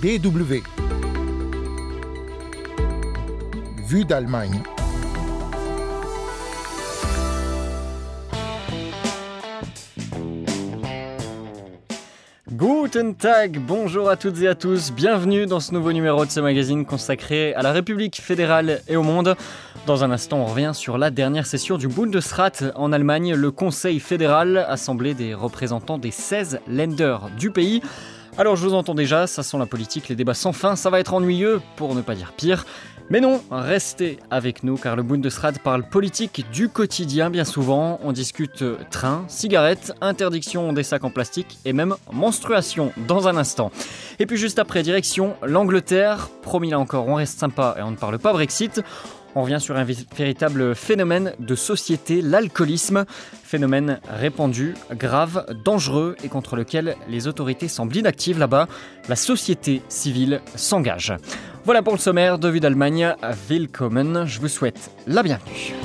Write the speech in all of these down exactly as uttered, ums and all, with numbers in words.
D W. Vue d'Allemagne. Guten Tag, bonjour à toutes et à tous, bienvenue dans ce nouveau numéro de ce magazine consacré à la République fédérale et au monde. Dans un instant, on revient sur la dernière session du Bundesrat en Allemagne, le Conseil fédéral, assemblée des représentants des seize Länder du pays. Alors je vous entends déjà, ça sent la politique, les débats sans fin, ça va être ennuyeux, pour ne pas dire pire. Mais non, restez avec nous car le Bundesrat parle politique du quotidien bien souvent. On discute train, cigarettes, interdiction des sacs en plastique et même menstruation dans un instant. Et puis juste après, direction l'Angleterre. Promis là encore, on reste sympa et on ne parle pas Brexit. On revient sur un véritable phénomène de société, l'alcoolisme. Phénomène répandu, grave, dangereux et contre lequel les autorités semblent inactives là-bas. La société civile s'engage. Voilà pour le sommaire de Vue d'Allemagne. Willkommen, je vous souhaite la bienvenue.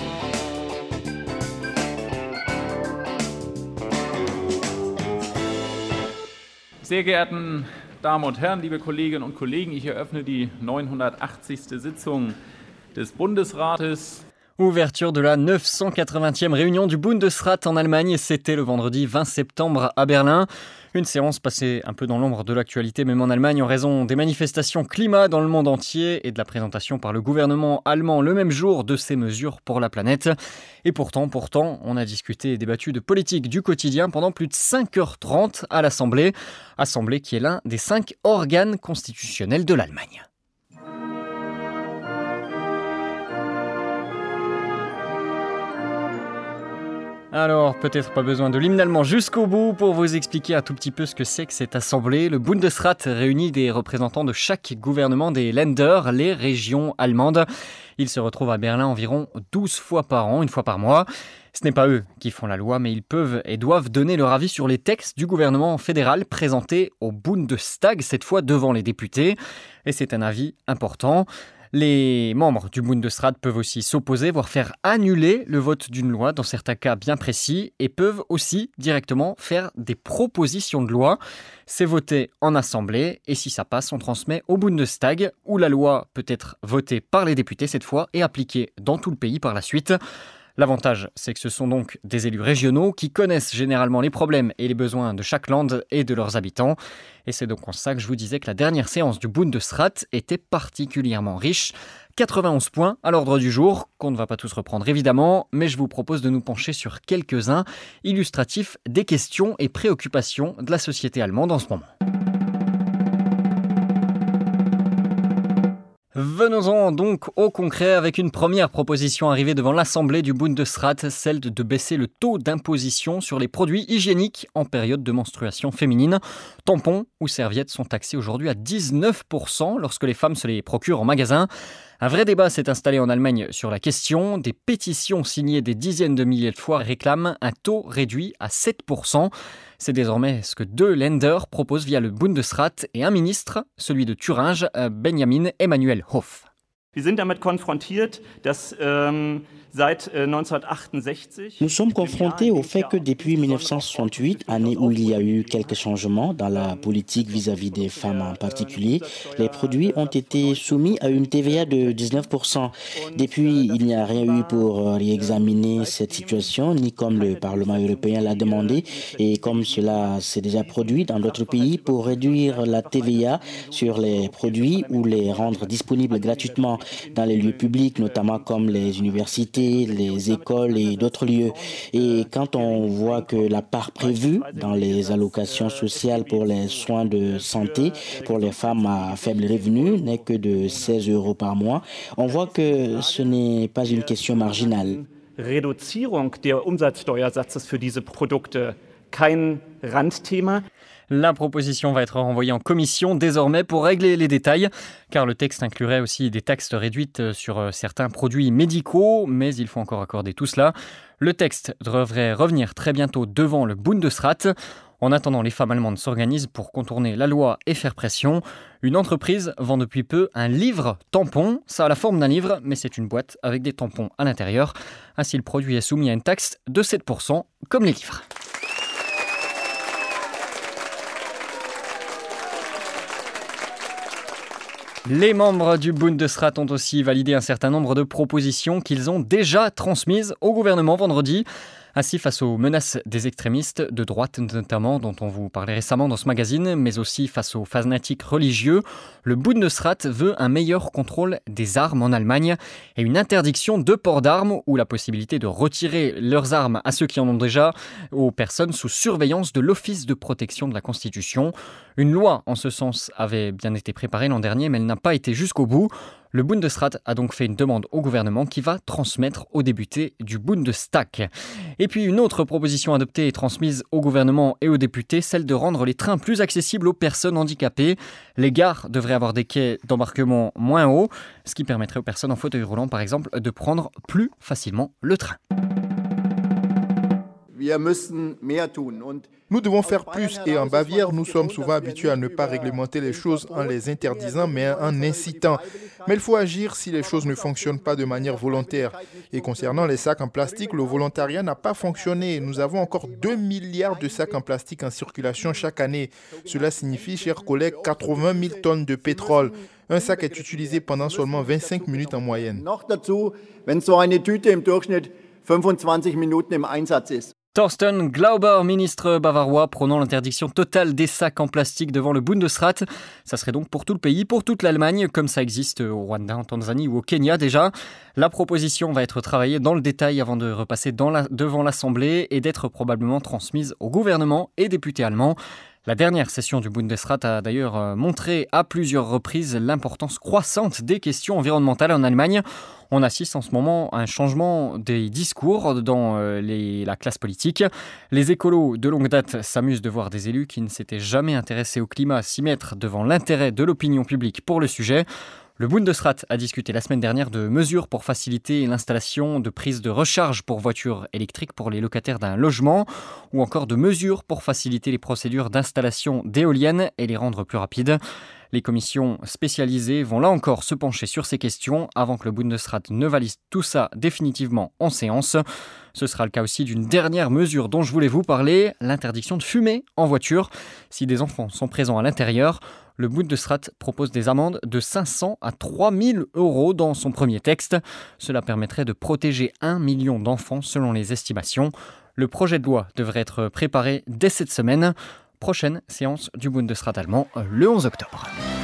Sehr geehrten Damen und Herren, liebe Kolleginnen und Kollegen, ich eröffne die neunhundertachtzigste Sitzung des Bundesrates. Ouverture de la neuf cent quatre-vingtième réunion du Bundesrat en Allemagne, c'était le vendredi vingt septembre à Berlin. Une séance passée un peu dans l'ombre de l'actualité, même en Allemagne, en raison des manifestations climat dans le monde entier et de la présentation par le gouvernement allemand le même jour de ces mesures pour la planète. Et pourtant, pourtant, on a discuté et débattu de politique du quotidien pendant plus de cinq heures trente à l'Assemblée. Assemblée qui est l'un des cinq organes constitutionnels de l'Allemagne. Alors, peut-être pas besoin de l'hymne allemand jusqu'au bout pour vous expliquer un tout petit peu ce que c'est que cette assemblée. Le Bundesrat réunit des représentants de chaque gouvernement des Länder, les régions allemandes. Ils se retrouvent à Berlin environ douze fois par an, une fois par mois. Ce n'est pas eux qui font la loi, mais ils peuvent et doivent donner leur avis sur les textes du gouvernement fédéral présentés au Bundestag, cette fois devant les députés. Et c'est un avis important. Les membres du Bundesrat peuvent aussi s'opposer, voire faire annuler le vote d'une loi dans certains cas bien précis et peuvent aussi directement faire des propositions de loi. C'est voté en assemblée et si ça passe, on transmet au Bundestag où la loi peut être votée par les députés cette fois et appliquée dans tout le pays par la suite. L'avantage, c'est que ce sont donc des élus régionaux qui connaissent généralement les problèmes et les besoins de chaque land et de leurs habitants. Et c'est donc en ça que je vous disais que la dernière séance du Bundesrat était particulièrement riche. quatre-vingt-onze points à l'ordre du jour, qu'on ne va pas tous reprendre évidemment, mais je vous propose de nous pencher sur quelques-uns illustratifs des questions et préoccupations de la société allemande en ce moment. Venons-en donc au concret avec une première proposition arrivée devant l'Assemblée du Bundesrat, celle de baisser le taux d'imposition sur les produits hygiéniques en période de menstruation féminine. Tampons ou serviettes sont taxés aujourd'hui à dix-neuf pour cent lorsque les femmes se les procurent en magasin. Un vrai débat s'est installé en Allemagne sur la question. Des pétitions signées des dizaines de milliers de fois réclament un taux réduit à sept pour cent. C'est désormais ce que deux Länder proposent via le Bundesrat et un ministre, celui de Thuringe, Benjamin Emanuel Hof. Wir sind damit konfrontiert, dass ähm, seit äh, neunzehnhundertachtundsechzig Nous sommes confrontés au fait que depuis dix-neuf cent soixante-huit, année où il y a eu quelques changements dans la politique vis-à-vis des femmes en particulier, les produits ont été soumis à une T V A de dix-neuf pour cent. Depuis, il n'y a rien eu pour réexaminer cette situation, ni comme le Parlement européen l'a demandé, et comme cela s'est déjà produit dans d'autres pays pour réduire la T V A sur les produits ou les rendre disponibles gratuitement dans les lieux publics, notamment comme les universités, les écoles et d'autres lieux. Et quand on voit que la part prévue dans les allocations sociales pour les soins de santé pour les femmes à faible revenu n'est que de seize euros par mois, on voit que ce n'est pas une question marginale. Reduzierung der Umsatzsteuersatzes für diese Produkte kein Randthema. La proposition va être renvoyée en commission désormais pour régler les détails, car le texte inclurait aussi des taxes réduites sur certains produits médicaux, mais il faut encore accorder tout cela. Le texte devrait revenir très bientôt devant le Bundesrat. En attendant, les femmes allemandes s'organisent pour contourner la loi et faire pression. Une entreprise vend depuis peu un livre tampon. Ça a la forme d'un livre, mais c'est une boîte avec des tampons à l'intérieur. Ainsi, le produit est soumis à une taxe de sept pour cent, comme les livres. Les membres du Bundesrat ont aussi validé un certain nombre de propositions qu'ils ont déjà transmises au gouvernement vendredi. Ainsi, face aux menaces des extrémistes de droite notamment, dont on vous parlait récemment dans ce magazine, mais aussi face aux fanatiques religieux, le Bundesrat veut un meilleur contrôle des armes en Allemagne et une interdiction de port d'armes ou la possibilité de retirer leurs armes à ceux qui en ont déjà aux personnes sous surveillance de l'Office de protection de la Constitution. Une loi en ce sens avait bien été préparée l'an dernier, mais elle n'a pas été jusqu'au bout. Le Bundesrat a donc fait une demande au gouvernement qui va transmettre aux députés du Bundestag. Et puis une autre proposition adoptée et transmise au gouvernement et aux députés, celle de rendre les trains plus accessibles aux personnes handicapées. Les gares devraient avoir des quais d'embarquement moins hauts, ce qui permettrait aux personnes en fauteuil roulant par exemple de prendre plus facilement le train. Nous devons faire plus et en Bavière, nous sommes souvent habitués à ne pas réglementer les choses en les interdisant mais en incitant. Mais il faut agir si les choses ne fonctionnent pas de manière volontaire. Et concernant les sacs en plastique, le volontariat n'a pas fonctionné. Nous avons encore deux milliards de sacs en plastique en circulation chaque année. Cela signifie, chers collègues, quatre-vingt mille tonnes de pétrole. Un sac est utilisé pendant seulement vingt-cinq minutes en moyenne. Thorsten Glauber, ministre bavarois, prônant l'interdiction totale des sacs en plastique devant le Bundesrat. Ça serait donc pour tout le pays, pour toute l'Allemagne, comme ça existe au Rwanda, en Tanzanie ou au Kenya déjà. La proposition va être travaillée dans le détail avant de repasser dans la, devant l'Assemblée et d'être probablement transmise au gouvernement et députés allemands. La dernière session du Bundesrat a d'ailleurs montré à plusieurs reprises l'importance croissante des questions environnementales en Allemagne. On assiste en ce moment à un changement des discours dans les, la classe politique. Les écolos de longue date s'amusent de voir des élus qui ne s'étaient jamais intéressés au climat s'y mettre devant l'intérêt de l'opinion publique pour le sujet. Le Bundesrat a discuté la semaine dernière de mesures pour faciliter l'installation de prises de recharge pour voitures électriques pour les locataires d'un logement ou encore de mesures pour faciliter les procédures d'installation d'éoliennes et les rendre plus rapides. Les commissions spécialisées vont là encore se pencher sur ces questions avant que le Bundesrat ne valide tout ça définitivement en séance. Ce sera le cas aussi d'une dernière mesure dont je voulais vous parler, l'interdiction de fumer en voiture si des enfants sont présents à l'intérieur. Le Bundesrat propose des amendes de cinq cents à trois mille euros dans son premier texte. Cela permettrait de protéger un million d'enfants selon les estimations. Le projet de loi devrait être préparé dès cette semaine. Prochaine séance du Bundesrat allemand le onze octobre.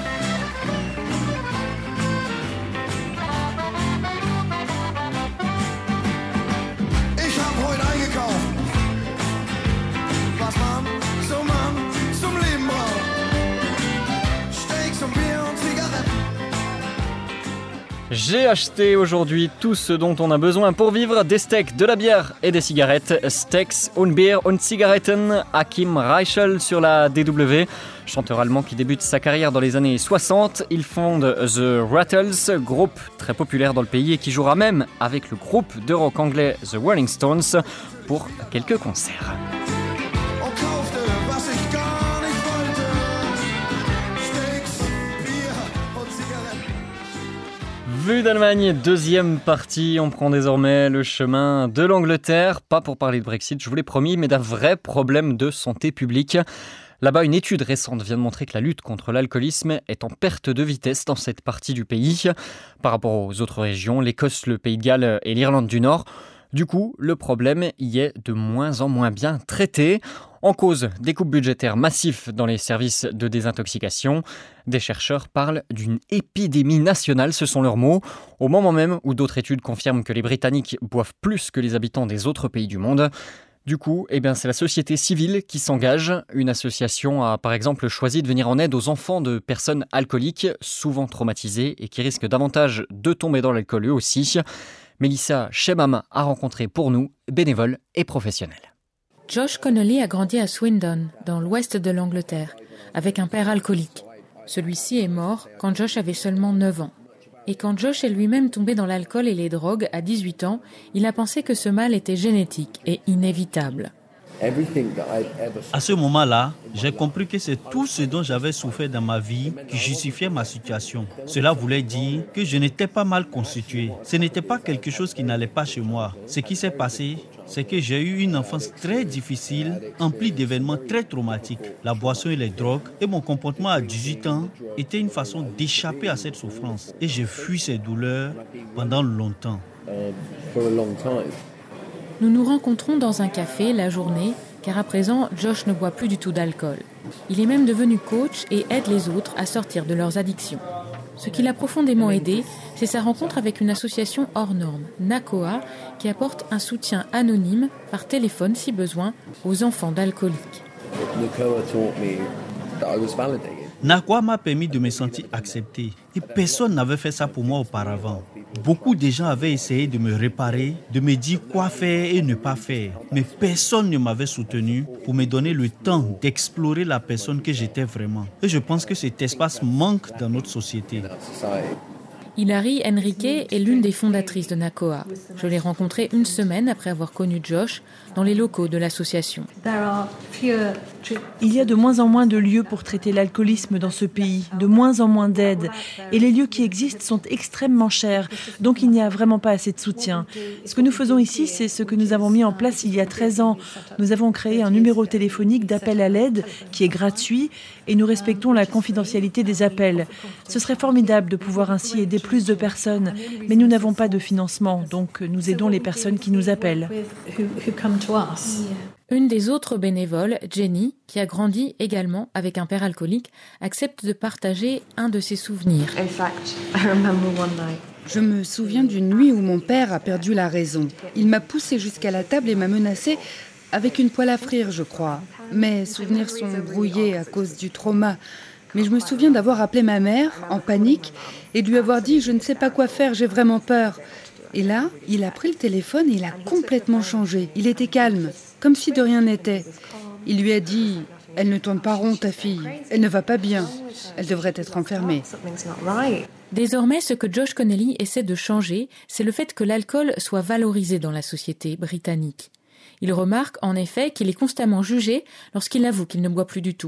J'ai acheté aujourd'hui tout ce dont on a besoin pour vivre, des steaks, de la bière et des cigarettes. Steaks und Bier und Zigaretten, Achim Reichel sur la D W. Chanteur allemand qui débute sa carrière dans les années soixante. Il fonde The Rattles, groupe très populaire dans le pays et qui jouera même avec le groupe de rock anglais The Rolling Stones pour quelques concerts. Vue d'Allemagne, deuxième partie, on prend désormais le chemin de l'Angleterre, pas pour parler de Brexit, je vous l'ai promis, mais d'un vrai problème de santé publique. Là-bas, une étude récente vient de montrer que la lutte contre l'alcoolisme est en perte de vitesse dans cette partie du pays. Par rapport aux autres régions, l'Écosse, le Pays de Galles et l'Irlande du Nord, du coup, le problème y est de moins en moins bien traité. En cause, des coupes budgétaires massives dans les services de désintoxication. Des chercheurs parlent d'une épidémie nationale, ce sont leurs mots, au moment même où d'autres études confirment que les Britanniques boivent plus que les habitants des autres pays du monde. Du coup, eh bien, c'est la société civile qui s'engage. Une association a par exemple choisi de venir en aide aux enfants de personnes alcooliques, souvent traumatisées et qui risquent davantage de tomber dans l'alcool eux aussi. Mélissa Chemam a rencontré pour nous bénévoles et professionnels. Josh Connolly a grandi à Swindon, dans l'ouest de l'Angleterre, avec un père alcoolique. Celui-ci est mort quand Josh avait seulement neuf ans. Et quand Josh est lui-même tombé dans l'alcool et les drogues à dix-huit ans, il a pensé que ce mal était génétique et inévitable. À ce moment-là, j'ai compris que c'est tout ce dont j'avais souffert dans ma vie qui justifiait ma situation. Cela voulait dire que je n'étais pas mal constitué. Ce n'était pas quelque chose qui n'allait pas chez moi. Ce qui s'est passé, c'est que j'ai eu une enfance très difficile, emplie d'événements très traumatiques. La boisson et les drogues et mon comportement à dix-huit ans étaient une façon d'échapper à cette souffrance. Et j'ai fui ces douleurs pendant longtemps. Nous nous rencontrons dans un café la journée, car à présent, Josh ne boit plus du tout d'alcool. Il est même devenu coach et aide les autres à sortir de leurs addictions. Ce qui l'a profondément aidé, c'est sa rencontre avec une association hors norme, NACOA, qui apporte un soutien anonyme, par téléphone si besoin, aux enfants d'alcooliques. NACOA m'a permis de me sentir accepté et personne n'avait fait ça pour moi auparavant. Beaucoup de gens avaient essayé de me réparer, de me dire quoi faire et ne pas faire. Mais personne ne m'avait soutenu pour me donner le temps d'explorer la personne que j'étais vraiment. Et je pense que cet espace manque dans notre société. Hilary Henrique est l'une des fondatrices de NACOA. Je l'ai rencontrée une semaine après avoir connu Josh dans les locaux de l'association. Il y a de moins en moins de lieux pour traiter l'alcoolisme dans ce pays, de moins en moins d'aide. Et les lieux qui existent sont extrêmement chers, donc il n'y a vraiment pas assez de soutien. Ce que nous faisons ici, c'est ce que nous avons mis en place il y a treize ans. Nous avons créé un numéro téléphonique d'appel à l'aide qui est gratuit et nous respectons la confidentialité des appels. Ce serait formidable de pouvoir ainsi aider plus de personnes, mais nous n'avons pas de financement, donc nous aidons les personnes qui nous appellent. Une des autres bénévoles, Jenny, qui a grandi également avec un père alcoolique, accepte de partager un de ses souvenirs. Je me souviens d'une nuit où mon père a perdu la raison. Il m'a poussée jusqu'à la table et m'a menacée avec une poêle à frire, je crois. Mes souvenirs sont brouillés à cause du trauma. Mais je me souviens d'avoir appelé ma mère, en panique, et de lui avoir dit « Je ne sais pas quoi faire, j'ai vraiment peur ». Et là, il a pris le téléphone et il a complètement changé. Il était calme, comme si de rien n'était. Il lui a dit « Elle ne tourne pas rond, ta fille. Elle ne va pas bien. Elle devrait être enfermée. » Désormais, ce que Josh Connelly essaie de changer, c'est le fait que l'alcool soit valorisé dans la société britannique. Il remarque en effet qu'il est constamment jugé lorsqu'il avoue qu'il ne boit plus du tout.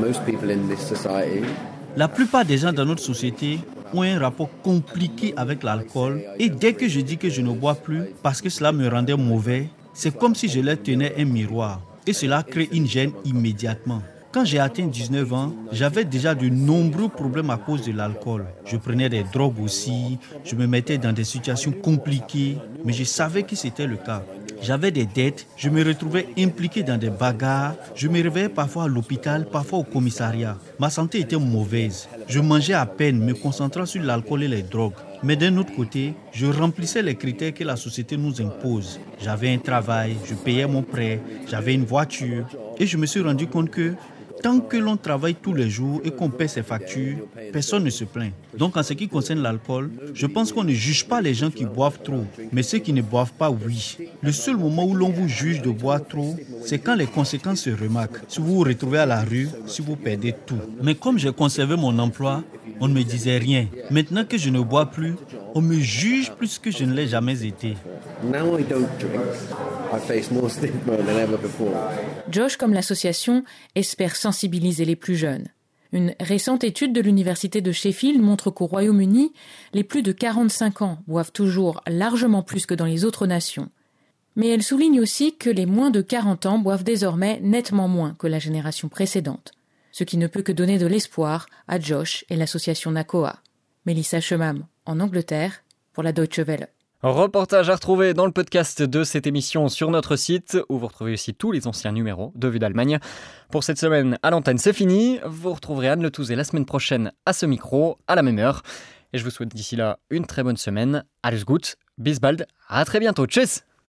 La plupart des gens dans notre société ont un rapport compliqué avec l'alcool et dès que je dis que je ne bois plus parce que cela me rendait mauvais, c'est comme si je leur tenais un miroir et cela crée une gêne immédiatement. Quand j'ai atteint dix-neuf ans, j'avais déjà de nombreux problèmes à cause de l'alcool. Je prenais des drogues aussi, je me mettais dans des situations compliquées, mais je savais que c'était le cas. J'avais des dettes, je me retrouvais impliqué dans des bagarres, je me réveillais parfois à l'hôpital, parfois au commissariat. Ma santé était mauvaise. Je mangeais à peine, me concentrant sur l'alcool et les drogues. Mais d'un autre côté, je remplissais les critères que la société nous impose. J'avais un travail, je payais mon prêt, j'avais une voiture. Et je me suis rendu compte que tant que l'on travaille tous les jours et qu'on paie ses factures, personne ne se plaint. Donc en ce qui concerne l'alcool, je pense qu'on ne juge pas les gens qui boivent trop, mais ceux qui ne boivent pas, oui. Le seul moment où l'on vous juge de boire trop, c'est quand les conséquences se remarquent. Si vous vous retrouvez à la rue, si vous perdez tout. Mais comme j'ai conservé mon emploi, on ne me disait rien. Maintenant que je ne bois plus, on me juge plus que je ne l'ai jamais été. Josh, comme l'association, espère sensibiliser les plus jeunes. Une récente étude de l'université de Sheffield montre qu'au Royaume-Uni, les plus de quarante-cinq ans boivent toujours largement plus que dans les autres nations. Mais elle souligne aussi que les moins de quarante ans boivent désormais nettement moins que la génération précédente, ce qui ne peut que donner de l'espoir à Josh et l'association NACOA. Mélissa Chemam, en Angleterre, pour la Deutsche Welle. Reportage à retrouver dans le podcast de cette émission sur notre site, où vous retrouvez aussi tous les anciens numéros de Vue d'Allemagne. Pour cette semaine, à l'antenne, c'est fini. Vous retrouverez Anne Le Touzé la semaine prochaine à ce micro, à la même heure. Et je vous souhaite d'ici là une très bonne semaine. Alles gut, bis bald, à très bientôt, tschüss.